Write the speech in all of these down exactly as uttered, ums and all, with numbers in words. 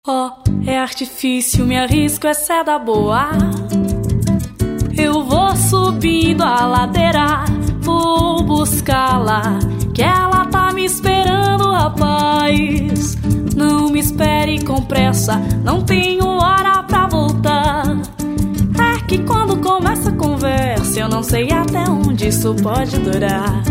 Oh, é artifício, me arrisco, é seda boa. Eu vou subindo a ladeira, vou buscá-la, que ela tá me esperando, rapaz. Não me espere com pressa, não tenho hora pra voltar. É que quando começa a conversa, eu não sei até onde isso pode durar.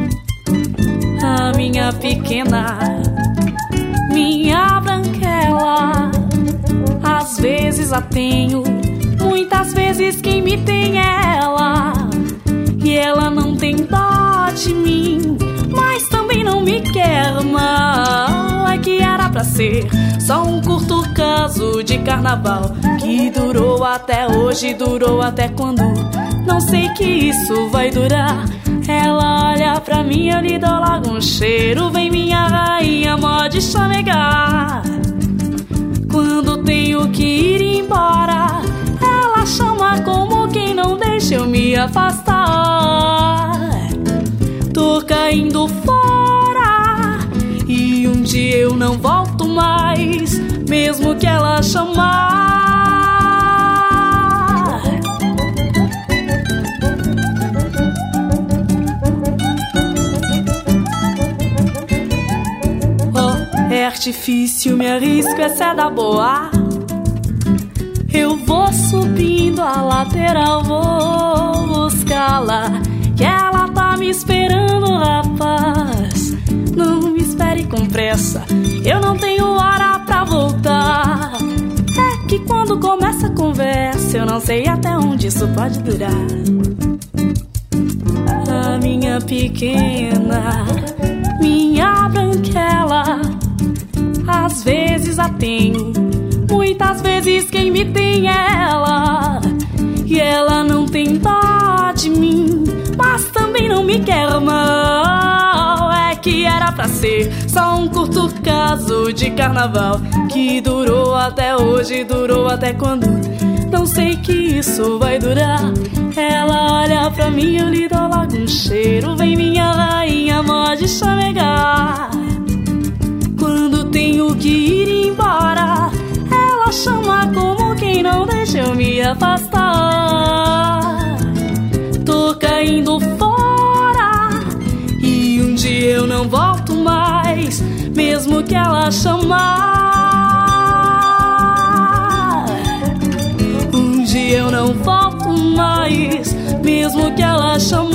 A minha pequena, minha branquela, às vezes a tenho, muitas vezes quem me tem é ela. E ela não tem dó de mim, mas também não me quer mal. É que era pra ser só um curto caso de carnaval, que durou até hoje, durou até quando? Não sei que isso vai durar. Ela olha pra mim, eu lhe dou logo um cheiro. Vem minha rainha, pode chamegar. Quando tenho que ir embora, ela chama como quem não deixa eu me afastar. Tô caindo fora e um dia eu não volto mais, mesmo que ela chamar. É artifício, me arrisco, é seda boa. Eu vou subindo a lateral, vou buscá-la, que ela tá me esperando, rapaz. Não me espere com pressa, eu não tenho hora pra voltar. É que quando começa a conversa, eu não sei até onde isso pode durar. A minha pequena, minha branquela, às vezes a tenho, muitas vezes quem me tem é ela. E ela não tem dó de mim, mas também não me quer mal. É que era pra ser só um curto caso de carnaval, que durou até hoje, durou até quando? Não sei que isso vai durar. Ela olha pra mim, eu lhe dou logo um cheiro. Vem minha rainha, pode chamegar. Quando tenho que ir embora, ela chama como quem não deixa eu me afastar. Tô caindo fora e um dia eu não volto mais, mesmo que ela chamar. Um dia eu não volto mais, mesmo que ela chamar.